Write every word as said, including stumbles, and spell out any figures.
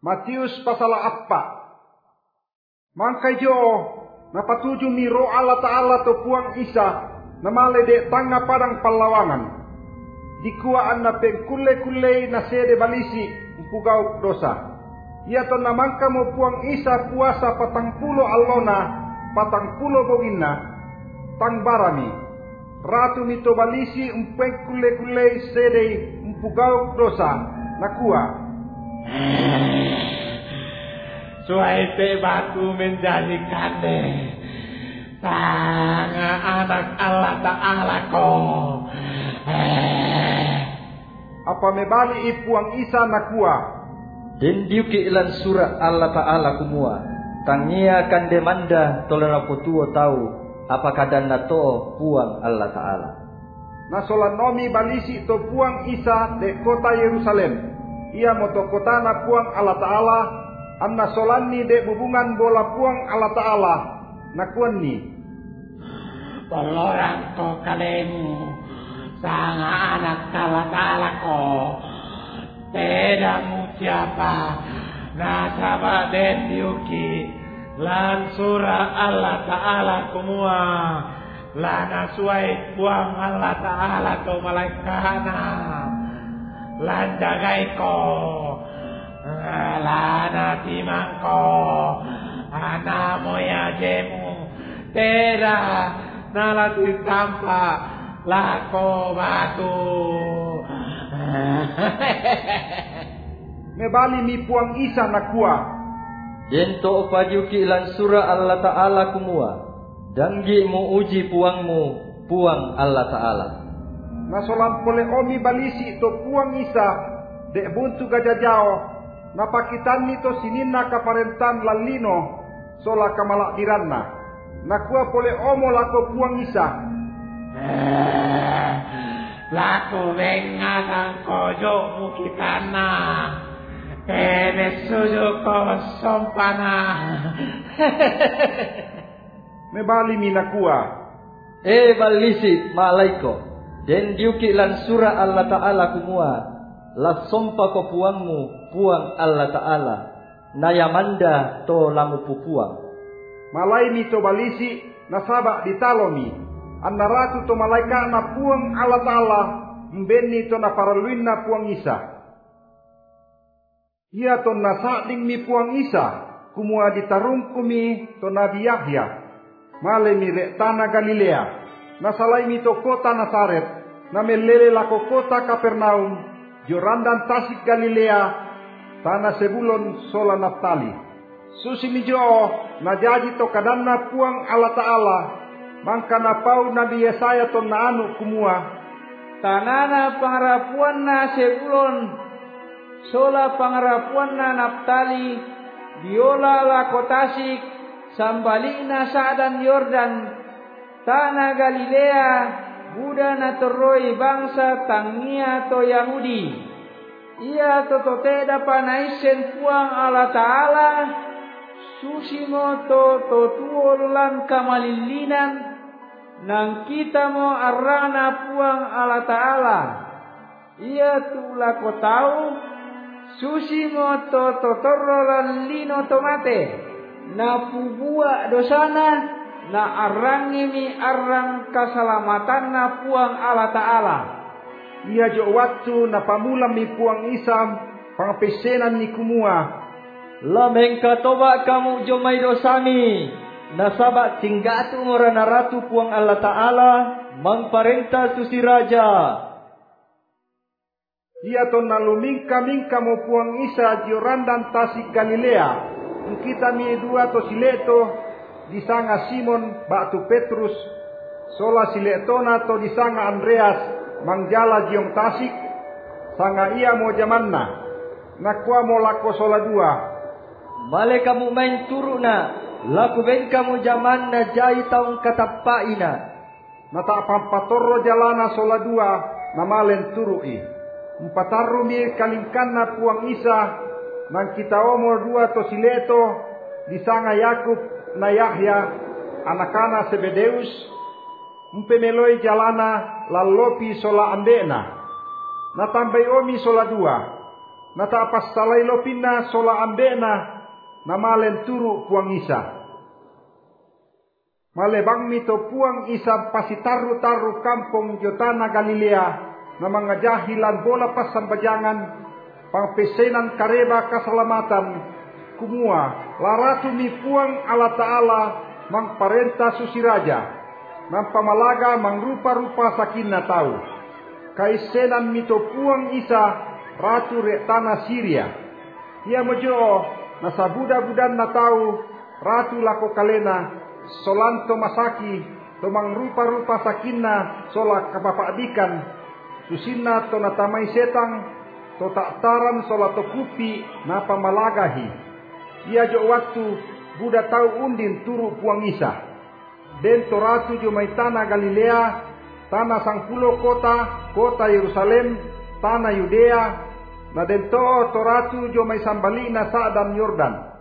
Matius pasal apa? Mangkai jo napatuju mi roh Allah Ta'ala to puang Isa namale de tanga padang palawangan. Dikuaan na pengkule-kule na sede balisi mpugau dosa. Ia to namangka mo puang Isa puasa patang pulo alona patang pulo bogina tang barami. Ratu mito balisi mpengkule-kule sede mpugau dosa nakua. Suaite batu menjadikannya tanga anak Allah Ta'ala ko. Apa mebali ipuang Isa nakua. Den diuki ilan surat Allah Ta'ala kumua. Tangia kan demanda tolana putuo tahu apa kadan na to puang Allah Ta'ala. Na solanomi balisi to puang Isa de kota Yerusalem. Ia moto kota na puang Allah Ta'ala. Anna solani de hubungan bola puang Allah Ta'ala. Nakuan ni. Tolorang ko kalemu. Sanga anak Allah Ta'ala ko. Tidak mu siapa. Nasaba den diuki. Lan surah Allah Ta'ala kumua. Lana suai puang Allah Ta'ala to malaikana. Lan jagai ko. Lana timangko. Ana moya jemu. Tera nalati tampa. Lako batu. Mebali mi puang Isa nakua. Dento pajuki lan surah Allah Ta'ala kumua. Danggi mu uji puangmu puang Allah Ta'ala. Nasolam pole omi balisi to puang Isa dek buntu gajajao. Napakitan nito sinina kaparentan lalino sola kamalak diranna. Nakua pole omo lako puang Isa. Laku vengasan kojo mukitana. Ene suju ko sompana. Mebali minakua. E balisi malaiko. Den diuki lan surah Allah Ta'ala kumua. La sompa ko puangmu puang Allah Ta'ala. Nayamanda to lamu pupuang. Malai mito balisi nasabak ditalomi. Anna ratu to malaika na puang Allah Ta'ala. Mbeni to na paraluin na puang Isa. Ia to nasading mi puang Isa. Kumua ditarung kumi to Nabi Yahya. Male mi rek tanah Galilea. Nasalai mi to kota Nazaret. Namelele lako kota Kapernaum. Jorandan Tasik Galilea. Tanah Sebulon sola Naftali. Susi mi jo najaji to kadanna puang Allah Ta'ala. Mangka na pau Nabi Yesaya to na anu kumua. Tanana pangarapuan na Sebulon. Sola pangarapuan na Naftali. Biola lako Tasik. Sambali na Sa'dan Yordan. Tanah Galilea. Buddha na toroi bangsa tangia to Yahudi. Ia to toteda panaisen puang Allah Ta'ala. Susimo to to tuolan kamalilinan. Nang kita mo arana puang Allah Ta'ala. Ia tu lako tau. Susimo to to torolan lino tomate. Na pubua dosana. Na arrangi mi arrang keselamatan na puang Allah Ta'ala. Ia jo waktu na pamulam mi puang Isam pangpesenan ni kumua. Lameng katoba kamu jomai dosami. Nasabak tinggatu morana ratu puang Allah Ta'ala. Mangparenta susi raja. Ia to nalumingka-mingka mo puang Isa Jorandan Tasik Galilea. Kita mi dua to sileto. Disanga Simon batu Petrus. Sola siletona to disanga Andreas. Mangjala jiong Tasik. Sanga ia mo jamanna. Nakwa mo lako sola dua. Male kamu main turu na. Laku ben kamu jamanna jai taung katapaina. Nata pampatorro jalana sola dua. Namalen turui. Empatarru mi kalingkanna puang Isa. Nang kita omor dua to sileto. Disanga Yakub na Yahya anakana Sebedeus mpemeloi jalana lalopi sola andena natambai omi sola dua natapas salailo pinna sola ambena namalen turu puang Isa. Malebang mito puang Isa pasitaru-taru kampung Jotana Galilea na mga jahilan bola pas sambajangan pangpesenan kareba kasalamatan kumua laratu mi puang Allah Ta'ala mang parenta susiraja mang pamalaga mang rupa-rupa sakinna tau kaisenan mito puang Isa ratu re tanah Syria ia mojo nasa buda-budan na tau ratu lako kalena solanto masaki to mang rupa-rupa sakinna sola kapapadikan susinna to natamay setang to taktaran sola to kupi na pamalagahi ia jo waktu buda tau undin turu puang Isa den to ratu jo may tanah Galilea tanah sangpulo kota kota Yerusalem tanah Yudea na den to to ratu jo may sambali na sa dan Yordan